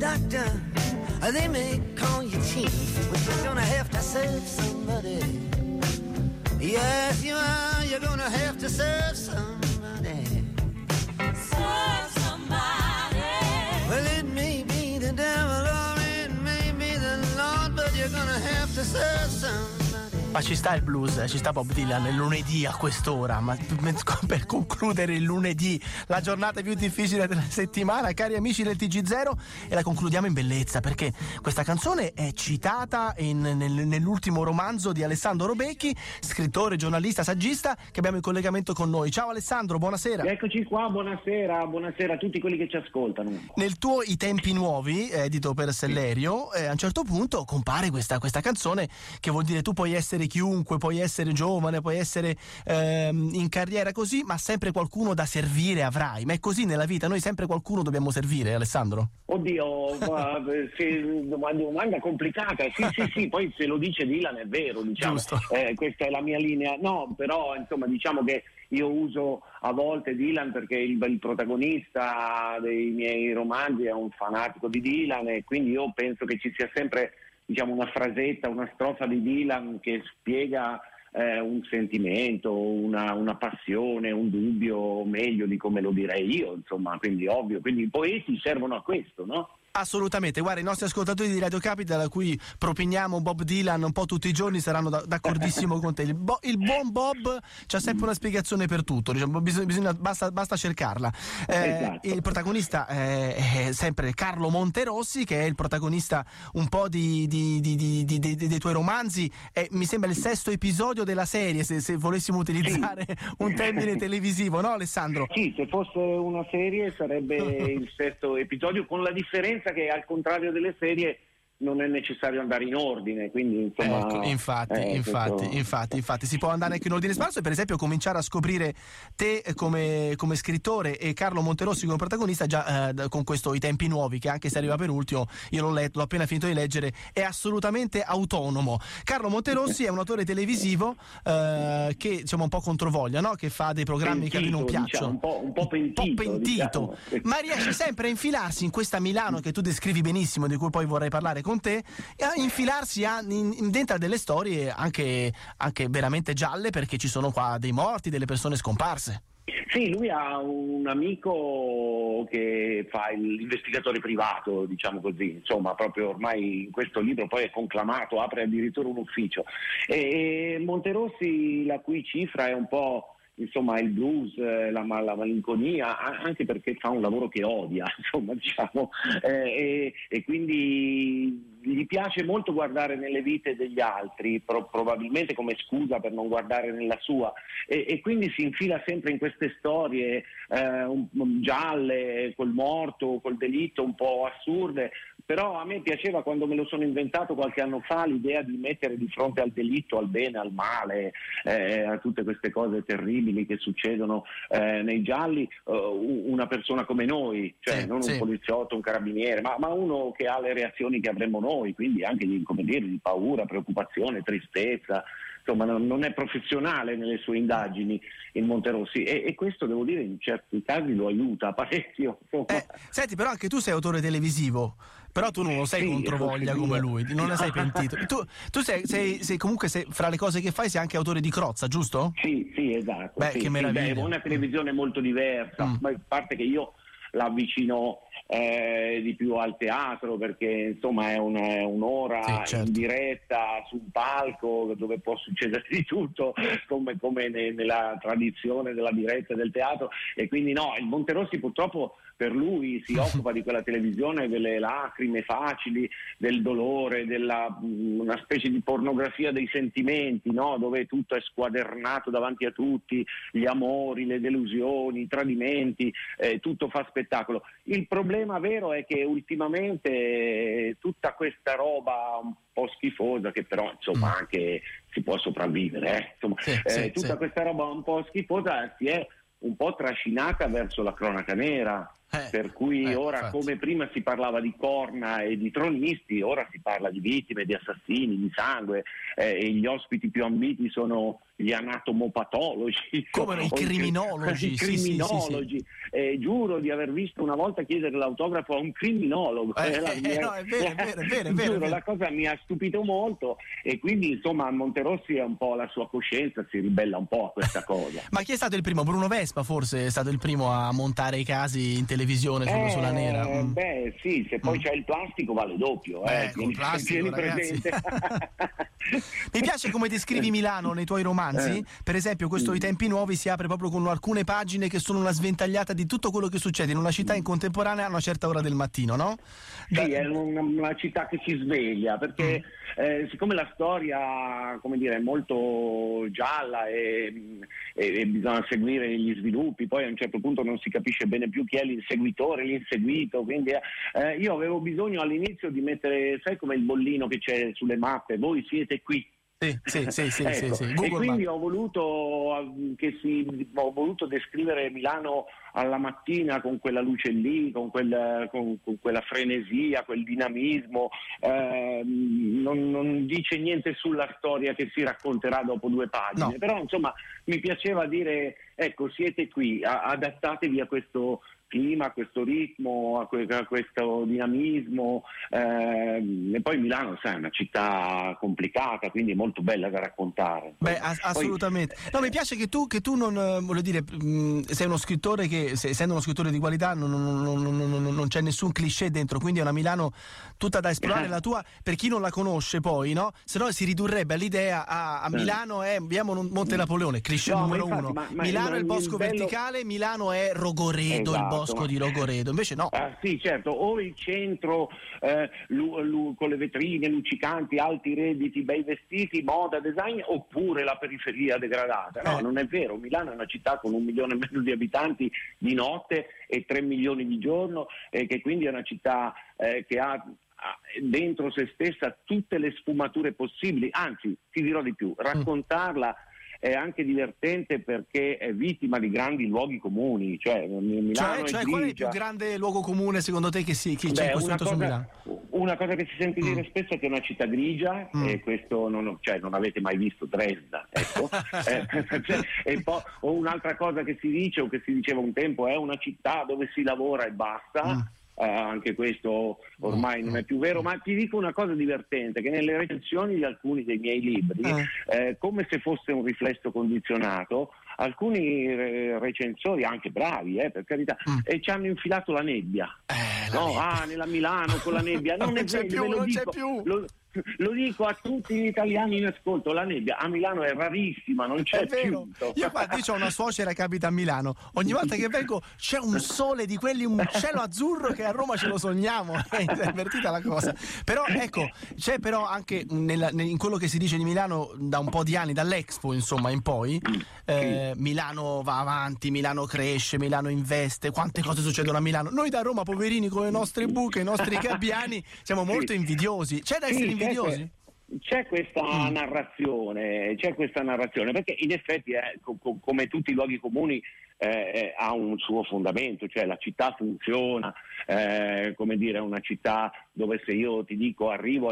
doctor, they may call you chief, but you're gonna have to serve somebody. Yes, you are, you're gonna have to serve somebody. Serve somebody. Well, it may be the devil or it may be the Lord, but you're gonna have to serve somebody. Ma ci sta il blues, ci sta Bob Dylan il lunedì a quest'ora, ma per concludere il lunedì, la giornata più difficile della settimana, cari amici del TG0, e la concludiamo in bellezza, perché questa canzone è citata nell'ultimo romanzo di Alessandro Robecchi, scrittore, giornalista, saggista, che abbiamo in collegamento con noi. Ciao Alessandro, buonasera. Eccoci qua, buonasera a tutti quelli che ci ascoltano. Nel tuo I tempi nuovi, edito per Sellerio, a un certo punto compare questa canzone, che vuol dire tu puoi essere chiunque, puoi essere giovane, puoi essere in carriera così, ma sempre qualcuno da servire avrai. Ma è così nella vita, noi sempre qualcuno dobbiamo servire, Alessandro? Oddio, domanda complicata. Sì, poi se lo dice Dylan è vero, diciamo. Questa è la mia linea. No, però insomma diciamo che io uso a volte Dylan perché il protagonista dei miei romanzi è un fanatico di Dylan, e quindi io penso che ci sia sempre, diciamo, una frasetta, una strofa di Dylan che spiega un sentimento, una passione, un dubbio meglio di come lo direi io, insomma, quindi ovvio, quindi i poeti servono a questo, no? Assolutamente, guarda, i nostri ascoltatori di Radio Capital, a cui propiniamo Bob Dylan un po' tutti i giorni, saranno d'accordissimo con te. Il buon Bob c'ha sempre una spiegazione per tutto, diciamo, basta cercarla. Esatto. Il protagonista è sempre Carlo Monterossi, che è il protagonista un po' dei tuoi romanzi. Mi sembra il 6º episodio della serie, se volessimo utilizzare un termine televisivo, no Alessandro? Sì, se fosse una serie sarebbe il 6º episodio, con la differenza che al contrario delle serie non è necessario andare in ordine, quindi insomma, ecco, infatti si può andare anche in ordine sparso, e per esempio cominciare a scoprire te come scrittore e Carlo Monterossi come protagonista già con questo I tempi nuovi, che anche se arriva per ultimo, io l'ho letto, l'ho appena finito di leggere, è assolutamente autonomo. Carlo Monterossi è un autore televisivo che diciamo un po' controvoglia, no? Che fa dei programmi che a lui non piacciono, diciamo, un po' pentito. Diciamo. Ma riesce sempre a infilarsi in questa Milano che tu descrivi benissimo, di cui poi vorrei parlare con te, e a infilarsi dentro delle storie anche veramente gialle, perché ci sono qua dei morti, delle persone scomparse. Sì, lui ha un amico che fa l'investigatore privato, diciamo così, insomma, proprio ormai in questo libro poi è conclamato, apre addirittura un ufficio, e Monterossi, la cui cifra è un po', insomma, il blues, la malinconia, anche perché fa un lavoro che odia, insomma, diciamo, e quindi gli piace molto guardare nelle vite degli altri, probabilmente come scusa per non guardare nella sua, e quindi si infila sempre in queste storie gialle, col morto, col delitto, un po' assurde. Però a me piaceva, quando me lo sono inventato qualche anno fa, l'idea di mettere di fronte al delitto, al bene, al male, a tutte queste cose terribili che succedono nei gialli, una persona come noi, cioè non un poliziotto, un carabiniere, ma uno che ha le reazioni che avremmo noi, quindi anche di paura, preoccupazione, tristezza. Insomma, non è professionale nelle sue indagini il Monterossi, e questo, devo dire, in certi casi lo aiuta parecchio. Senti, però anche tu sei autore televisivo, però tu non lo sei controvoglia come lui, non ne sei pentito. Tu sei comunque, fra le cose che fai, sei anche autore di Crozza, giusto? Sì, esatto. Che meraviglia. È una televisione molto diversa, ma a parte che io la avvicino di più al teatro, perché insomma è un'ora in diretta su un palco dove può succedere di tutto, come nella tradizione della diretta del teatro, e quindi no, il Monterossi purtroppo per lui si occupa di quella televisione delle lacrime facili, del dolore, una specie di pornografia dei sentimenti, no? Dove tutto è squadernato davanti a tutti, gli amori, le delusioni, i tradimenti, tutto fa spettacolo. Il problema vero è che ultimamente tutta questa roba un po' schifosa, che però insomma anche si può sopravvivere, questa roba un po' schifosa si è un po' trascinata verso la cronaca nera. per cui ora infatti. come prima si parlava di corna e di tronisti, ora si parla di vittime, di assassini, di sangue, e gli ospiti più ambiti sono gli anatomopatologi, come i criminologi. I criminologi. Sì. Giuro di aver visto una volta chiedere l'autografo a un criminologo. No, è vero. Giuro, la cosa mi ha stupito molto, e quindi insomma Monterossi è un po' la sua coscienza, si ribella un po' a questa cosa. Ma chi è stato il primo? Bruno Vespa forse è stato il primo a montare i casi in televisione sulla nera. Beh sì, se poi c'è il plastico vale doppio. Col plastico, ragazzi. Mi piace come descrivi Milano nei tuoi romanzi. Per esempio questo I tempi nuovi si apre proprio con alcune pagine che sono una sventagliata di tutto quello che succede in una città in contemporanea a una certa ora del mattino, no? Sì, è una città che si sveglia, perché siccome la storia, come dire, è molto gialla e bisogna seguire gli sviluppi, poi a un certo punto non si capisce bene più chi è l'inseguitore, l'inseguito, quindi io avevo bisogno all'inizio di mettere, sai come il bollino che c'è sulle mappe, voi siete qui. Sì. Ecco. E quindi ho voluto descrivere Milano alla mattina con quella luce lì, con quella frenesia, quel dinamismo. Non dice niente sulla storia che si racconterà dopo 2 pagine, no. Però insomma mi piaceva dire, ecco, siete qui, adattatevi a questo clima, a questo ritmo, a questo dinamismo, e poi Milano, sai, è una città complicata, quindi è molto bella da raccontare. Beh, assolutamente. No, mi piace che tu non voglio dire, sei uno scrittore che, essendo uno scrittore di qualità, non c'è nessun cliché dentro, quindi è una Milano tutta da esplorare. La tua, per chi non la conosce poi, no? Se no si ridurrebbe all'idea a Milano è abbiamo Monte Napoleone, cliché numero uno. Milano è il bosco verticale, Milano è Rogoredo, esatto. Il bosco di Rogoredo, invece no. Sì, certo, o il centro con le vetrine luccicanti, alti redditi, bei vestiti, moda, design, oppure la periferia degradata. No, non è vero. Milano è una città con 1,5 milioni di abitanti di notte e 3 milioni di giorno, che quindi è una città che ha dentro se stessa tutte le sfumature possibili. Anzi, ti dirò di più, raccontarla è anche divertente perché è vittima di grandi luoghi comuni, cioè Milano è qual è il più grande luogo comune secondo te che c'è in questo momento su Milano? Una cosa che si sente dire spesso è che è una città grigia, e questo non avete mai visto Dresda, ecco. E poi, o un'altra cosa che si dice o che si diceva un tempo, è una città dove si lavora e basta. Anche questo ormai non è più vero, ma ti dico una cosa divertente, che nelle recensioni di alcuni dei miei libri, come se fosse un riflesso condizionato, alcuni recensori, anche bravi per carità, ci hanno infilato la nebbia. Nella Milano con la nebbia non c'è più, non c'è più. Lo dico a tutti gli italiani in ascolto, la nebbia a Milano è rarissima, non c'è più. Io ho una suocera che abita a Milano, ogni volta che vengo c'è un sole di quelli, un cielo azzurro che a Roma ce lo sogniamo, è invertita la cosa. Però ecco, c'è però anche in quello che si dice di Milano da un po' di anni, dall'Expo insomma in poi, Milano va avanti, Milano cresce, Milano investe, quante cose succedono a Milano. Noi da Roma, poverini, con le nostre buche, i nostri gabbiani, siamo molto invidiosi. C'è da essere invidiosi? C'è questa narrazione, perché in effetti come tutti i luoghi comuni ha un suo fondamento, cioè la città funziona, come dire, è una città dove se io ti dico arrivo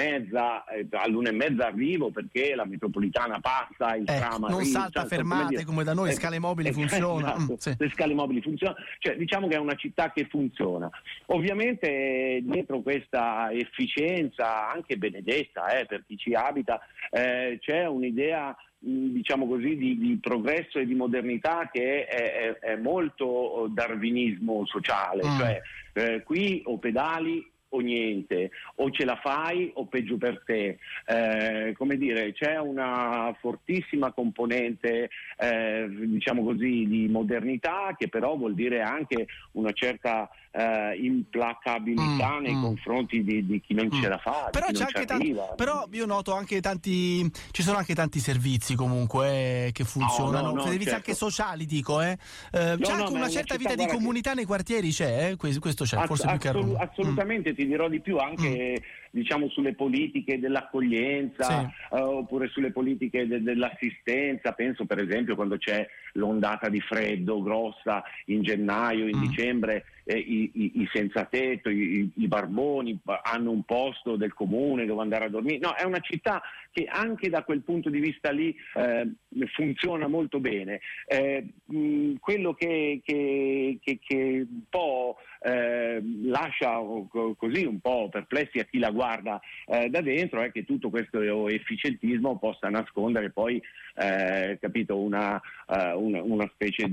all'1:30 arrivo perché la metropolitana passa, il tram non salta fermate come da noi, scale mobili funzionano. Esatto, le scale mobili funzionano, cioè diciamo che è una città che funziona. Ovviamente dietro questa efficienza anche benedetta per chi ci abita c'è un'idea, diciamo così, di progresso e di modernità che è molto darwinismo sociale, cioè qui o pedali o niente, o ce la fai o peggio per te, come dire, c'è una fortissima componente diciamo così di modernità, che però vuol dire anche una certa implacabilità nei confronti di chi non ce la fa, però c'è anche però io noto anche ci sono anche tanti servizi comunque che funzionano, servizi anche sociali, dico c'è anche una certa vita di comunità nei quartieri, c'è questo c'è, forse più che a Roma. Assolutamente, ti dirò di più, anche diciamo sulle politiche dell'accoglienza, sì. Oppure sulle politiche dell'assistenza. Penso per esempio quando c'è l'ondata di freddo grossa in gennaio, in dicembre, i senza tetto, i barboni hanno un posto del comune dove andare a dormire. No, è una città che anche da quel punto di vista lì funziona molto bene. Quello che un po' lascia così un po' perplessi a chi la guarda da dentro è che tutto questo efficientismo possa nascondere poi capito una specie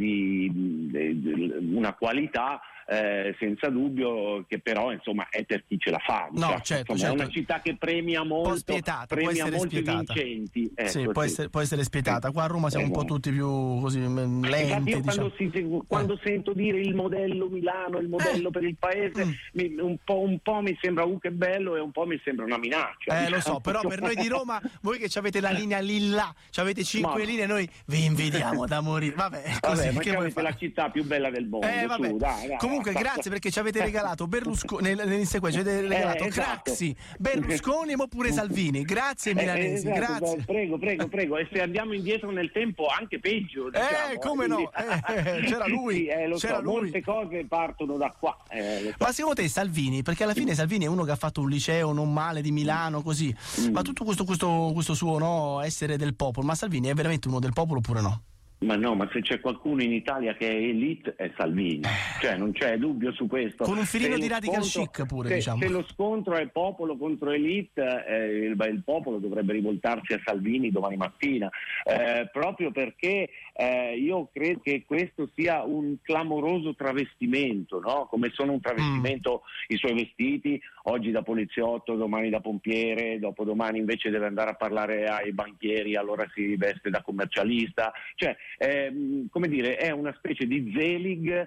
di una qualità senza dubbio, che però insomma è per chi ce la fa. No, certo. È una città che premia molto, premia molti vincenti. Sì, può essere spietata. Qua a Roma siamo un po' tutti più così lenti. Io quando sento dire il modello Milano, il modello per il paese, un po' mi sembra che bello e un po' mi sembra una minaccia. Lo so, però per noi di Roma, voi che avete la linea Lilla, avete 5 linee, noi vi invidiamo da morire. Vabbè, così, ma che avete la città più bella del mondo. Su, dai. Comunque grazie perché ci avete regalato Berlusconi nell'inseguenza, ci avete regalato Craxi, Berlusconi oppure Salvini. Grazie milanesi, grazie. Prego. E se andiamo indietro nel tempo anche peggio, diciamo. Come no? C'era lui. C'era lui. Molte cose partono da qua. Ma secondo te Salvini, perché alla fine Salvini è uno che ha fatto un liceo non male di Milano, così, ma tutto questo suo essere del popolo, ma Salvini è veramente uno del popolo oppure no? Ma no, ma se c'è qualcuno in Italia che è elite è Salvini, cioè non c'è dubbio su questo. Con un filino di radical chic pure, diciamo. Se lo scontro è popolo contro elite, il popolo dovrebbe rivoltarsi a Salvini domani mattina, proprio perché io credo che questo sia un clamoroso travestimento, no? Come sono un travestimento i suoi vestiti, oggi da poliziotto, domani da pompiere, dopodomani invece deve andare a parlare ai banchieri, allora si veste da commercialista, cioè come dire, è una specie di Zelig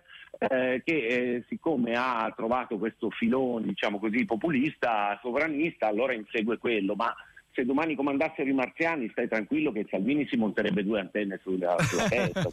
che siccome ha trovato questo filone, diciamo così, populista, sovranista, allora insegue quello, ma se domani comandassero i marziani stai tranquillo che Salvini si monterebbe 2 antenne sulla testa.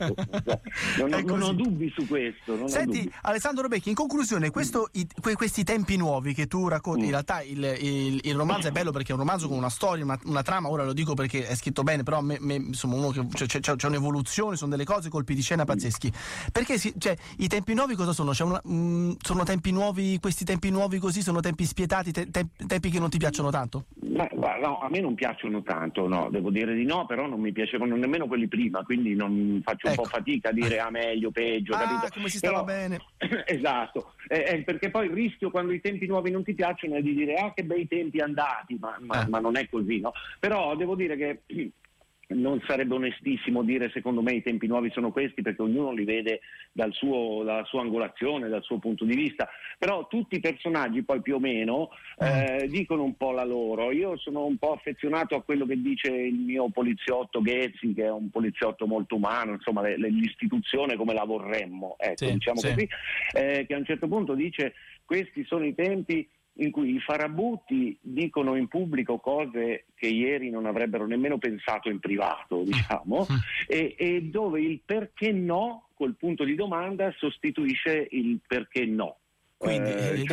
Non ho dubbi su questo. Senti, Alessandro Rebecchi, in conclusione, questi tempi nuovi che tu racconti, in realtà il romanzo è bello perché è un romanzo con una storia, una trama, ora lo dico perché è scritto bene, però a me insomma uno che c'è un'evoluzione, sono delle cose, colpi di scena pazzeschi. Perché i tempi nuovi cosa sono? Sono tempi nuovi, questi tempi nuovi così, sono tempi spietati, tempi che non ti piacciono tanto? No, a me non piacciono tanto, no, devo dire di no, però non mi piacevano nemmeno quelli prima, quindi non faccio un po' fatica a dire meglio, peggio, capito? Come si stava bene. Esatto, perché poi il rischio quando i tempi nuovi non ti piacciono è di dire che bei tempi andati, ma non è così, no? Però devo dire che non sarebbe onestissimo dire secondo me i tempi nuovi sono questi, perché ognuno li vede dalla sua angolazione, dal suo punto di vista, però tutti i personaggi poi più o meno dicono un po' la loro. Io sono un po' affezionato a quello che dice il mio poliziotto Ghezzi, che è un poliziotto molto umano, insomma l'istituzione come la vorremmo, diciamo così, che a un certo punto dice: questi sono i tempi in cui i farabutti dicono in pubblico cose che ieri non avrebbero nemmeno pensato in privato, diciamo, e dove il perché no, col punto di domanda, sostituisce il perché no. Quindi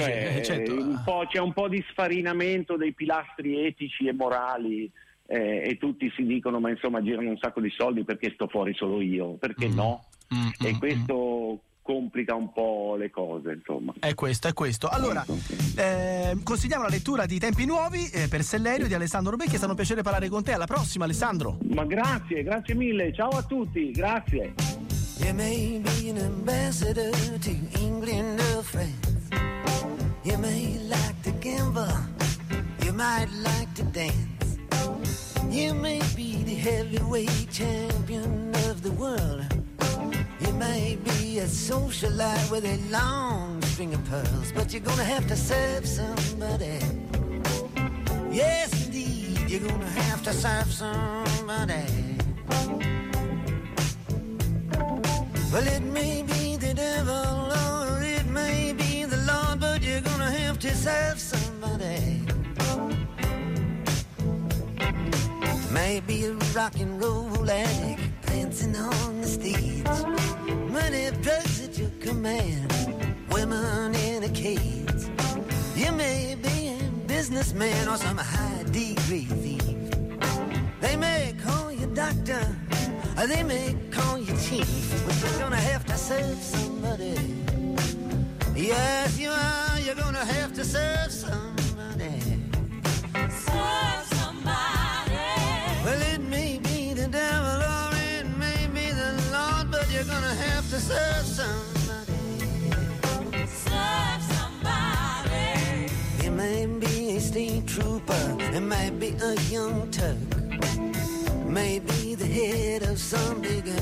c'è un po' di sfarinamento dei pilastri etici e morali, e tutti si dicono: ma insomma girano un sacco di soldi, perché sto fuori solo io? Perché no? E questo complica un po' le cose, insomma. È questo. Allora, consigliamo la lettura di Tempi Nuovi per Sellerio di Alessandro Rebecchi. È stato un piacere parlare con te. Alla prossima, Alessandro. Ma grazie mille, ciao a tutti, grazie. You may be an ambassador to England or France. You may like to gamble, you might like to dance. You may be the heavyweight champion of the world. You may be a socialite with a long string of pearls, but you're gonna have to serve somebody. Yes, indeed, you're gonna have to serve somebody. Well, it may be the devil or it may be the Lord, but you're gonna have to serve somebody. Maybe a rock and roll addict dancing on the stage, money, drugs at your command, women in a cage. You may be businessman or some high degree thief. They may call you doctor, or they may call you chief, but you're gonna have to serve somebody. Yes, you are. You're gonna have to serve somebody. Serve somebody. Well, it may be the devil or it may be the Lord, but you're gonna have to serve somebody. Serve somebody. It may be a state trooper, it might be a young Turk, maybe the head of some big